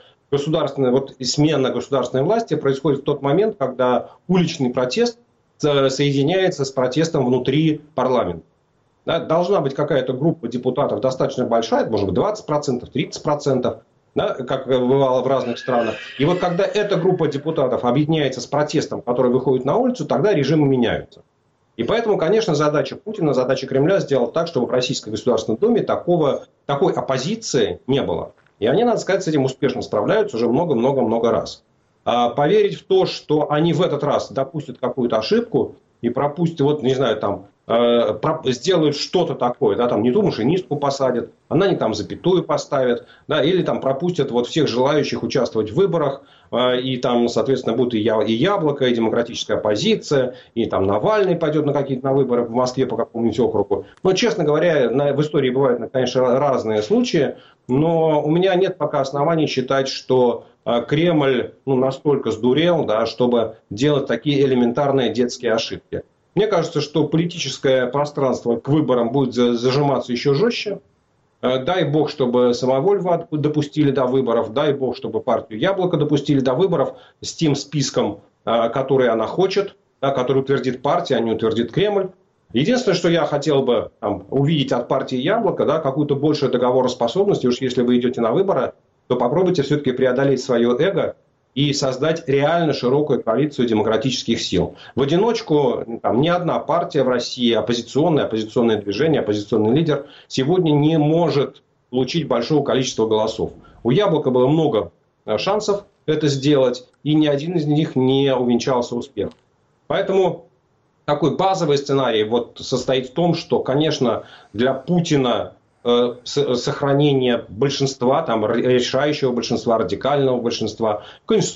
смена государственной власти происходит в тот момент, когда уличный протест соединяется с протестом внутри парламента. Да, должна быть какая-то группа депутатов достаточно большая, может быть 20%, 30%, да, как бывало в разных странах. И вот когда эта группа депутатов объединяется с протестом, который выходит на улицу, тогда режимы меняются. И поэтому, конечно, задача Путина, задача Кремля сделать так, чтобы в Российской Государственной Думе такой оппозиции не было. И они, надо сказать, с этим успешно справляются уже много-много-много раз. Поверить в то, что они в этот раз допустят какую-то ошибку и пропустят, сделают что-то такое, да, там не ту машинистку посадят, она не там запятую поставит, да, или там пропустят всех желающих участвовать в выборах, и там, соответственно, будут и Яблоко, и демократическая оппозиция, и там Навальный пойдет на выборы в Москве по какому-нибудь округу. Но, честно говоря, в истории бывают, конечно, разные случаи, но у меня нет пока оснований считать, что Кремль настолько сдурел, да, чтобы делать такие элементарные детские ошибки. Мне кажется, что политическое пространство к выборам будет зажиматься еще жестче. Дай бог, чтобы Самовольву допустили до выборов. Дай бог, чтобы партию Яблоко допустили до выборов с тем списком, который она хочет, да, который утвердит партия, а не утвердит Кремль. Единственное, что я хотел бы увидеть от партии Яблоко, да, какую-то большую договороспособность. И уж если вы идете на выборы, то попробуйте все-таки преодолеть свое эго и создать реально широкую коалицию демократических сил. В одиночку ни одна партия в России, оппозиционное движение, оппозиционный лидер сегодня не может получить большого количества голосов. У Яблока было много шансов это сделать, и ни один из них не увенчался успехом. Поэтому такой базовый сценарий состоит в том, что, конечно, для Путина сохранение большинства, решающего большинства, радикального большинства,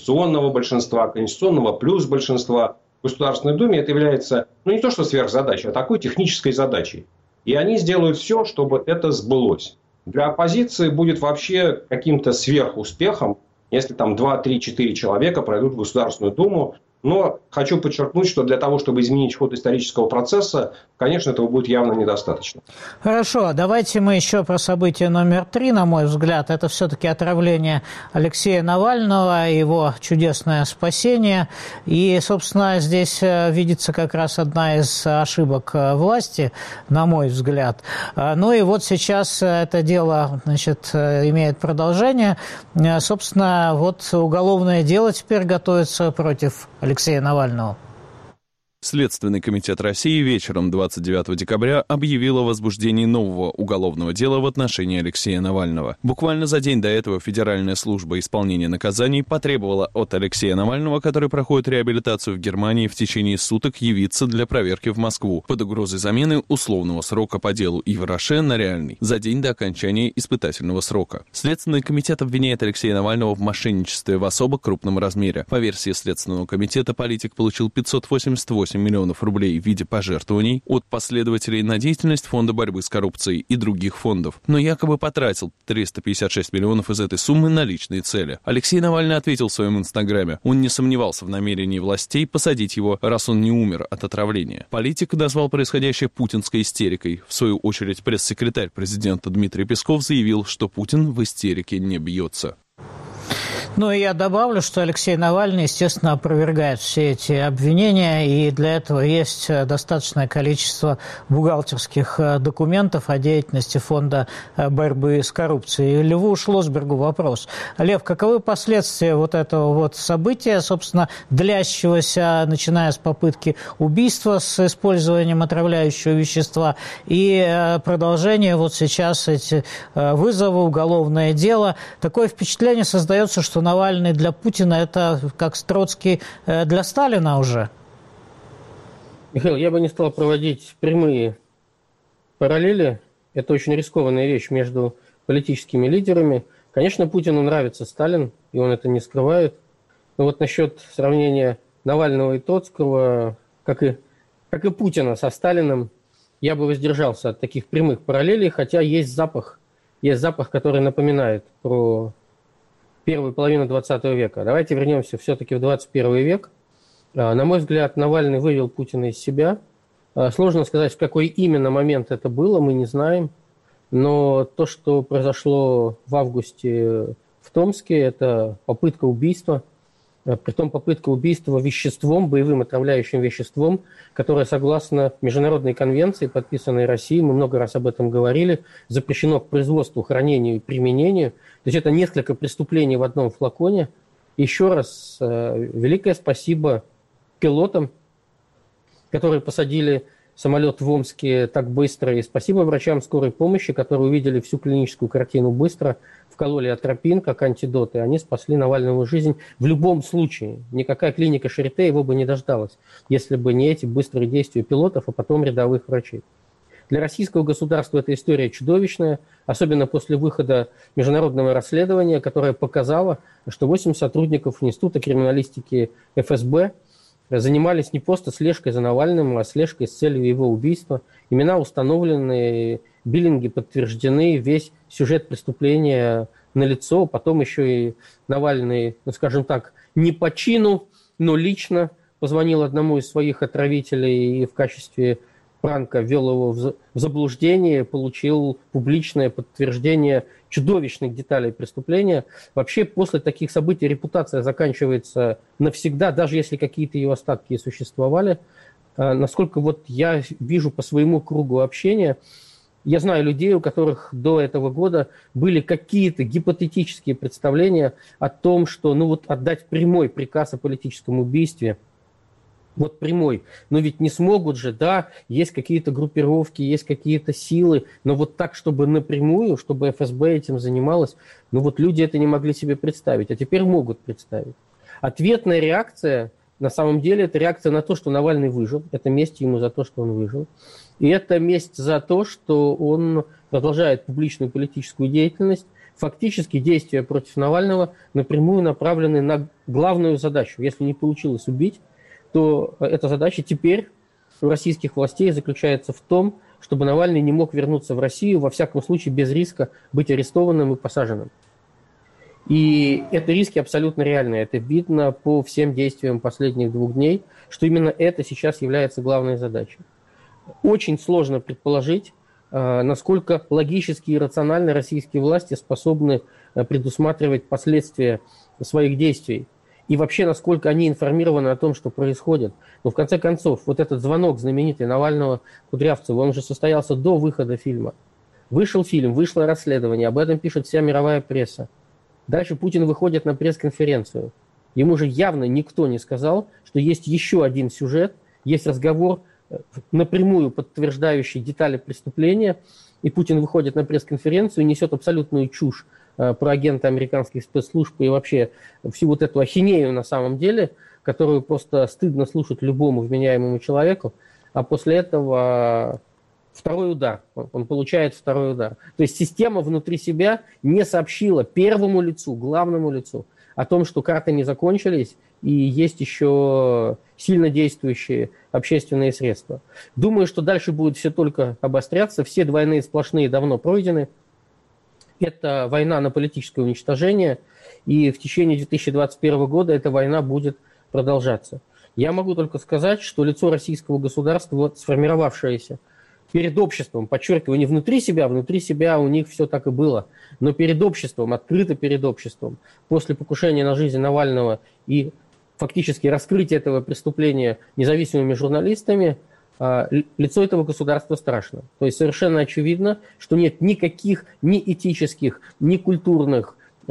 конституционного плюс большинства в Государственной Думе, это является, не то что сверхзадачей, а такой технической задачей. И они сделают все, чтобы это сбылось. Для оппозиции будет вообще каким-то сверхуспехом, если 2, 3, 4 человека пройдут в Государственную Думу. Но хочу подчеркнуть, что для того, чтобы изменить ход исторического процесса, конечно, этого будет явно недостаточно. Хорошо, давайте мы еще про событие номер 3, на мой взгляд. Это все-таки отравление Алексея Навального, его чудесное спасение. И, собственно, здесь видится как раз одна из ошибок власти, на мой взгляд. Ну и сейчас это дело, имеет продолжение. Собственно, уголовное дело теперь готовится против Алексея Навального. Следственный комитет России вечером 29 декабря объявил о возбуждении нового уголовного дела в отношении Алексея Навального. Буквально за день до этого Федеральная служба исполнения наказаний потребовала от Алексея Навального, который проходит реабилитацию в Германии, в течение суток явиться для проверки в Москву под угрозой замены условного срока по делу Ивраше на реальный за день до окончания испытательного срока. Следственный комитет обвиняет Алексея Навального в мошенничестве в особо крупном размере. По версии Следственного комитета, политик получил 588 миллионов рублей в виде пожертвований от последователей на деятельность Фонда борьбы с коррупцией и других фондов, но якобы потратил 356 миллионов из этой суммы на личные цели. Алексей Навальный ответил в своем инстаграме, он не сомневался в намерении властей посадить его, раз он не умер от отравления. Политик назвал происходящее путинской истерикой. В свою очередь пресс-секретарь президента Дмитрий Песков заявил, что Путин в истерике не бьется. Ну и я добавлю, что Алексей Навальный, естественно, опровергает все эти обвинения, и для этого есть достаточное количество бухгалтерских документов о деятельности Фонда борьбы с коррупцией. Льву Шлосбергу вопрос. Лев, каковы последствия этого события, собственно, длящегося, начиная с попытки убийства с использованием отравляющего вещества, и продолжение сейчас эти вызовы, уголовное дело? Такое впечатление создается, что Навальный для Путина – это как Троцкий для Сталина уже. Михаил, я бы не стал проводить прямые параллели. Это очень рискованная вещь между политическими лидерами. Конечно, Путину нравится Сталин, и он это не скрывает. Но насчет сравнения Навального и Троцкого, как и Путина со Сталиным, я бы воздержался от таких прямых параллелей, хотя есть запах, который напоминает про первую половину 20 века. Давайте вернемся все-таки в 21 век. На мой взгляд, Навальный вывел Путина из себя. Сложно сказать, в какой именно момент это было, мы не знаем. Но то, что произошло в августе в Томске, это попытка убийства, притом попытка убийства веществом, боевым отравляющим веществом, которое, согласно международной конвенции, подписанной Россией, мы много раз об этом говорили, запрещено к производству, хранению и применению. То есть это несколько преступлений в одном флаконе. Еще раз великое спасибо пилотам, которые посадили самолет в Омске так быстро. И спасибо врачам скорой помощи, которые увидели всю клиническую картину быстро, вкололи атропин как антидот, и они спасли Навальному жизнь в любом случае. Никакая клиника Шарите его бы не дождалась, если бы не эти быстрые действия пилотов, а потом рядовых врачей. Для российского государства эта история чудовищная, особенно после выхода международного расследования, которое показало, что 8 сотрудников Института криминалистики ФСБ занимались не просто слежкой за Навальным, а слежкой с целью его убийства. Имена установлены, биллинги подтверждены, весь сюжет преступления налицо. Потом еще и Навальный, скажем так, не по чину, но лично позвонил одному из своих отравителей и в качестве пранка ввел его в заблуждение, получил публичное подтверждение чудовищных деталей преступления. Вообще после таких событий репутация заканчивается навсегда, даже если какие-то ее остатки и существовали. Насколько вот я вижу по своему кругу общения, я знаю людей, у которых до этого года были какие-то гипотетические представления о том, что отдать прямой приказ о политическом убийстве, вот прямой. Но ведь не смогут же, да, есть какие-то группировки, есть какие-то силы, но вот так, чтобы напрямую, чтобы ФСБ этим занималась, люди это не могли себе представить, а теперь могут представить. Ответная реакция, на самом деле, это реакция на то, что Навальный выжил, это месть ему за то, что он выжил, и это месть за то, что он продолжает публичную политическую деятельность. Фактически действия против Навального напрямую направлены на главную задачу. Если не получилось убить, то эта задача теперь у российских властей заключается в том, чтобы Навальный не мог вернуться в Россию, во всяком случае без риска быть арестованным и посаженным. И это риски абсолютно реальные. Это видно по всем действиям последних 2 дней, что именно это сейчас является главной задачей. Очень сложно предположить, насколько логически и рационально российские власти способны предусматривать последствия своих действий. И вообще, насколько они информированы о том, что происходит. Но в конце концов, вот этот звонок знаменитый Навального Кудрявцеву, он же состоялся до выхода фильма. Вышел фильм, вышло расследование, об этом пишет вся мировая пресса. Дальше Путин выходит на пресс-конференцию. Ему же явно никто не сказал, что есть еще один сюжет, есть разговор, напрямую подтверждающий детали преступления, и Путин выходит на пресс-конференцию и несет абсолютную чушь про агента американских спецслужб и вообще всю вот эту ахинею на самом деле, которую просто стыдно слушать любому вменяемому человеку, а после этого второй удар, он получает второй удар. То есть система внутри себя не сообщила первому лицу, главному лицу о том, что карты не закончились и есть еще сильно действующие общественные средства. Думаю, что дальше будет все только обостряться, все двойные сплошные давно пройдены. Это война на политическое уничтожение, и в течение 2021 года эта война будет продолжаться. Я могу только сказать, что лицо российского государства, сформировавшееся перед обществом, подчеркиваю, не внутри себя у них все так и было, но перед обществом, открыто перед обществом, после покушения на жизнь Навального и фактически раскрытия этого преступления независимыми журналистами, лицо этого государства страшно. То есть совершенно очевидно, что нет никаких ни этических, ни культурных,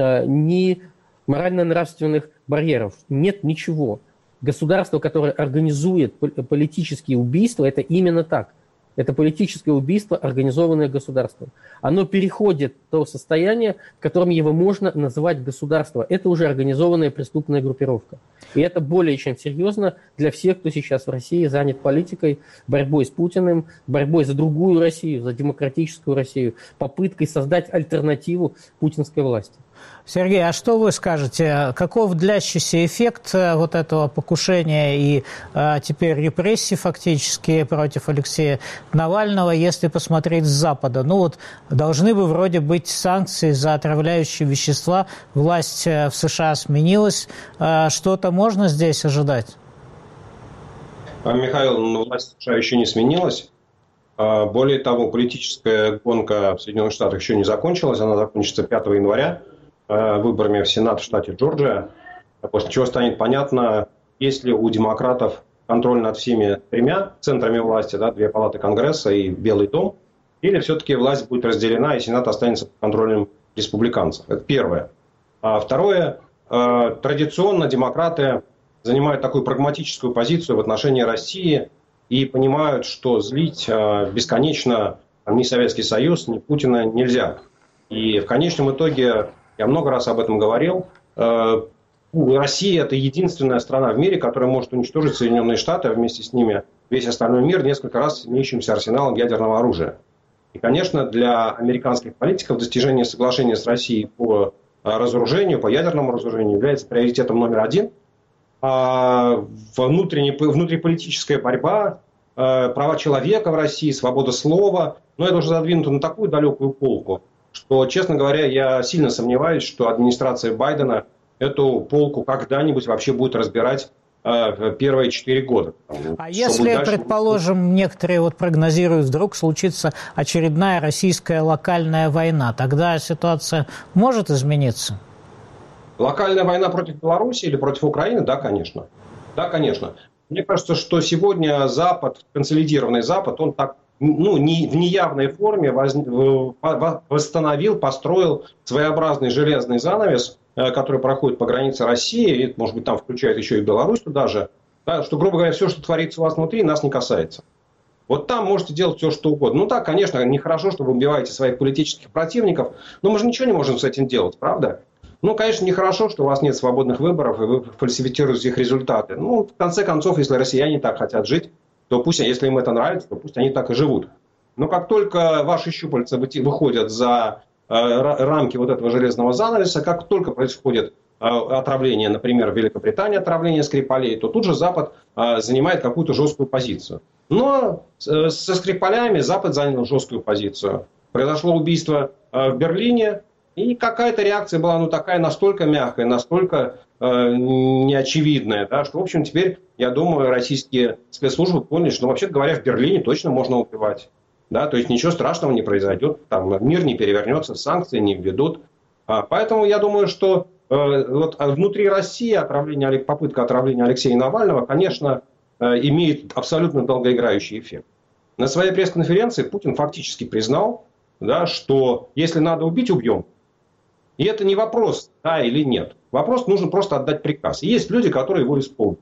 ни морально-нравственных барьеров. Нет ничего. Государство, которое организует политические убийства, это именно так. Это политическое убийство, организованное государством. Оно переходит в то состояние, в котором его можно называть государство. Это уже организованная преступная группировка. И это более чем серьезно для всех, кто сейчас в России занят политикой, борьбой с Путиным, борьбой за другую Россию, за демократическую Россию, попыткой создать альтернативу путинской власти. Сергей, а что вы скажете? Каков длящийся эффект вот этого покушения и теперь репрессий фактически против Алексея Навального, если посмотреть с Запада? Должны бы вроде быть санкции за отравляющие вещества. Власть в США сменилась. Что-то можно здесь ожидать? Михаил, власть в США еще не сменилась. Более того, политическая гонка в Соединенных Штатах еще не закончилась. Она закончится 5 января выборами в Сенат в штате Джорджия. После чего станет понятно, есть ли у демократов контроль над всеми тремя центрами власти, да, 2 палаты Конгресса и Белый дом, или все-таки власть будет разделена и Сенат останется под контролем республиканцев. Это первое. А второе, традиционно демократы занимают такую прагматическую позицию в отношении России и понимают, что злить бесконечно ни Советский Союз, ни Путина нельзя. И в конечном итоге, я много раз об этом говорил, Россия – это единственная страна в мире, которая может уничтожить Соединенные Штаты, а вместе с ними весь остальной мир несколько раз имеющимся арсеналом ядерного оружия. И, конечно, для американских политиков достижение соглашения с Россией по разоружению, по ядерному разоружению является приоритетом номер один. А внутриполитическая борьба, права человека в России, свобода слова, но это уже задвинуто на такую далекую полку, что, честно говоря, я сильно сомневаюсь, что администрация Байдена эту полку когда-нибудь вообще будет разбирать в первые 4 года. А если, предположим, некоторые прогнозируют, вдруг случится очередная российская локальная война, тогда ситуация может измениться? Локальная война против Беларуси или против Украины? Да, конечно. Да, конечно. Мне кажется, что сегодня Запад, консолидированный Запад, он так в неявной форме восстановил, построил своеобразный железный занавес, который проходит по границе России, и, может быть, там включает еще и Беларусь туда же, да, что, грубо говоря, все, что творится у вас внутри, нас не касается. Вот там можете делать все, что угодно. Ну, так, конечно, нехорошо, что вы убиваете своих политических противников, но мы же ничего не можем с этим делать, правда? Ну, конечно, нехорошо, что у вас нет свободных выборов, и вы фальсифицируете их результаты. Ну, в конце концов, если россияне так хотят жить, то пусть, если им это нравится, то пусть они так и живут. Но как только ваши щупальца выходят за рамки вот этого железного занавеса, как только происходит отравление, например, в Великобритании отравление Скрипалей, то тут же Запад занимает какую-то жесткую позицию. Но со Скрипалями Запад занял жесткую позицию. Произошло убийство в Берлине, и какая-то реакция была такая настолько мягкая, настолько неочевидная, да, что, в общем, теперь, я думаю, российские спецслужбы поняли, что, вообще говоря, в Берлине точно можно убивать. Да, то есть ничего страшного не произойдет, там мир не перевернется, санкции не введут. Поэтому я думаю, что внутри России попытка отравления Алексея Навального, конечно, имеет абсолютно долгоиграющий эффект. На своей пресс-конференции Путин фактически признал, да, что если надо убить, убьем. И это не вопрос, да или нет. Вопрос, нужно просто отдать приказ. И есть люди, которые его исполнят.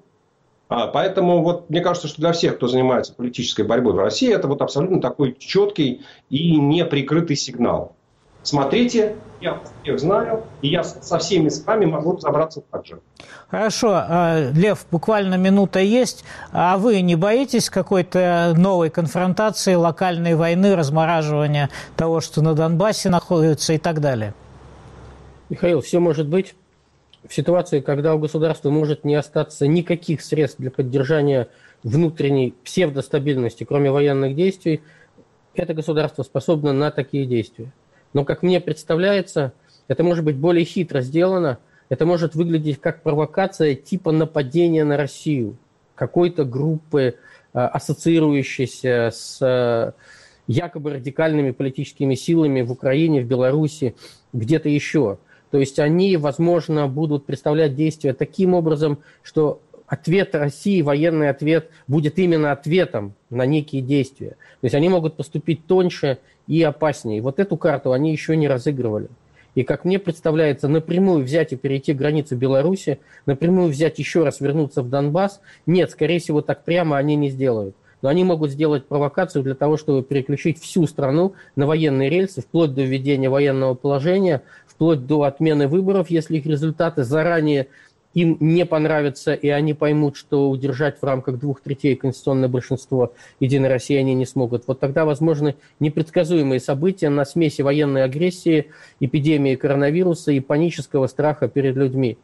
Поэтому мне кажется, что для всех, кто занимается политической борьбой в России, это абсолютно такой четкий и неприкрытый сигнал. Смотрите, я всех знаю, и я со всеми с вами могу разобраться так же. Хорошо. Лев, буквально минута есть. А вы не боитесь какой-то новой конфронтации, локальной войны, размораживания того, что на Донбассе находится и так далее? Михаил, все может быть. В ситуации, когда у государства может не остаться никаких средств для поддержания внутренней псевдостабильности, кроме военных действий, это государство способно на такие действия. Но, как мне представляется, это может быть более хитро сделано, это может выглядеть как провокация типа нападения на Россию, какой-то группы, ассоциирующейся с якобы радикальными политическими силами в Украине, в Беларуси, где-то еще. То есть они, возможно, будут представлять действия таким образом, что ответ России, военный ответ, будет именно ответом на некие действия. То есть они могут поступить тоньше и опаснее. Вот эту карту они еще не разыгрывали. И, как мне представляется, напрямую взять и перейти границу Беларуси, напрямую взять еще раз вернуться в Донбасс, нет, скорее всего, так прямо они не сделают. Но они могут сделать провокацию для того, чтобы переключить всю страну на военные рельсы, вплоть до введения военного положения, вплоть до отмены выборов, если их результаты заранее им не понравятся, и они поймут, что удержать в рамках 2/3 конституционное большинство Единой России они не смогут. Вот тогда возможны непредсказуемые события на смеси военной агрессии, эпидемии коронавируса и панического страха перед людьми.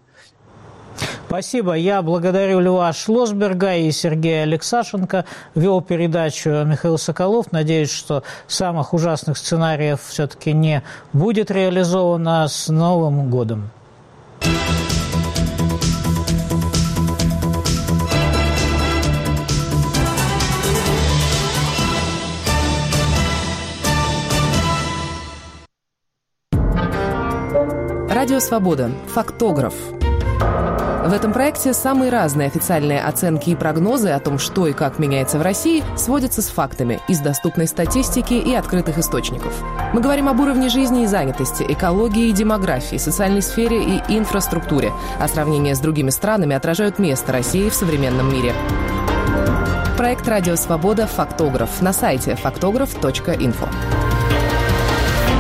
Спасибо. Я благодарю Льва Шлосберга и Сергея Алексашенко. Вел передачу Михаил Соколов. Надеюсь, что самых ужасных сценариев все-таки не будет реализовано. С Новым годом! Радио «Свобода». Фактограф. В этом проекте самые разные официальные оценки и прогнозы о том, что и как меняется в России, сводятся с фактами из доступной статистики и открытых источников. Мы говорим об уровне жизни и занятости, экологии и демографии, социальной сфере и инфраструктуре, а сравнения с другими странами отражают место России в современном мире. Проект «Радио Свобода. Фактограф» на сайте faktograph.info.